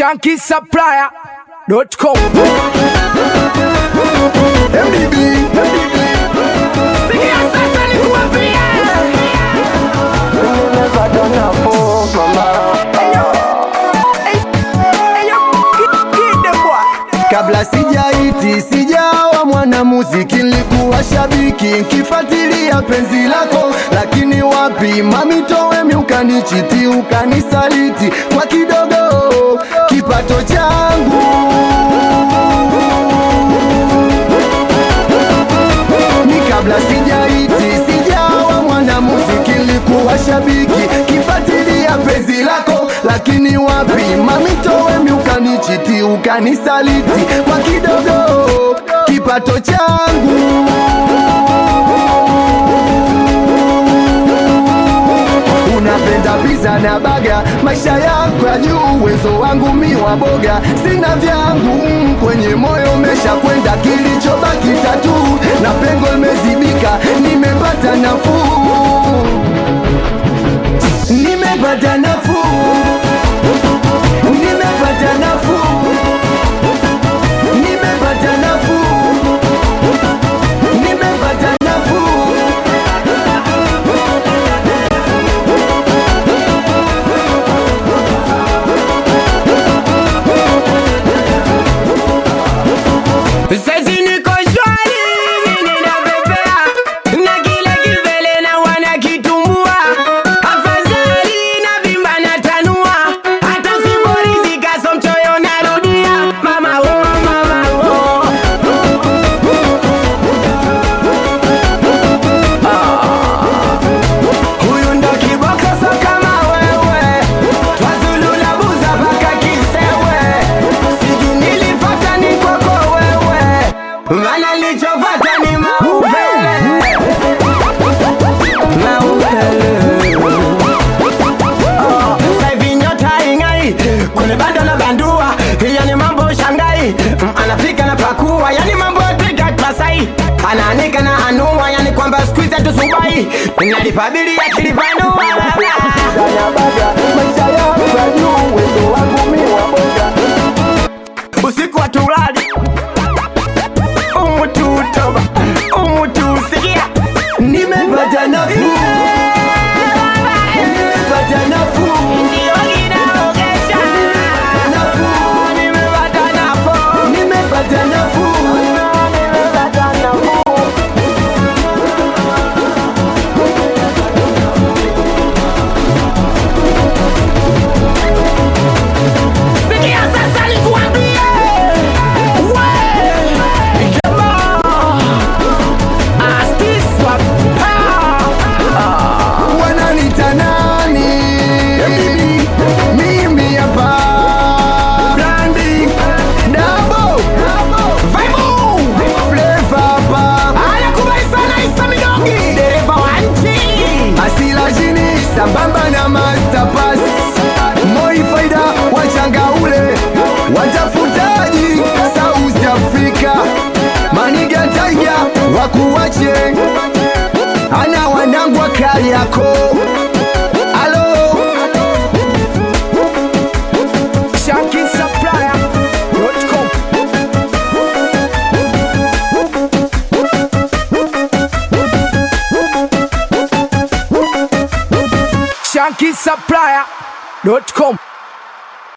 ShankySupplier.com. MDB Sikia sasa nikuambie. kabla sijaiti sijawa mwanamuziki, nilikuwa shabiki nkifuatilia penzi lako, lakini wapi mami towemi, ukanichiti ukanisaliti kwa kidogo kipato changu. Ni kabla sijaiti sijawa mwanamuziki, nilikuwa shabiki kifuatilia penzi lako, lakini wapi mami towemi, ukanichiti ukanisaliti kwa kidogo kipato changu. Unapenda pizza na baga, maisha yako ya juu, uwezo wangu mi wa boga, sina vyangu kwenye moyo mesha kwenda, kilichobaki tatu na pengo imezibika, nimepata nafuu, nimepata nafuu, nimepata nafuu, nimepata nafuu, nimepata nafuu. Sasa niko shwari, ninapepea na kile kivele na wanakitumbua, afadhali na vimba na tanua, hata siporizika so mchoyo narudia, mama oh, mama oh. Huyu ndo kiboko so kama wewe, twazulula buza paka kisewe, siju nilifata ni kwako wewe, mana lichopata ni maupele, maupele. Saivi nyota ingai, kwenye bando na bandua, yani mambo shangai, anafika na pakua, yani mambo tiga klasai, anaanika na anua, yani kwamba squeeze tu subai, nalipabili ya kilipanua. Maisha yangu ya juu, uwezo wangu mi wa boga. Usiku wa turadi umutu toba umutu sikia, Nimepata nafuu, nimepata nafuu, nafuu, nimepata nafuu. sikia sasa nikuambie, we kama astiswa pa Wananita nani? Mimi hapa Brandi Dabo Vaibu Flavor hapa, anakubali sana Isa Midogi, dereva wa nchi. Asila jini sambamba na Master Pass, Moi Faida wachanga ule watafutaji South Africa, Maniga Tiger wakuwache, ana wanangu wa Kariako. Alo ShankySupplier.com. ShankySupplier.com.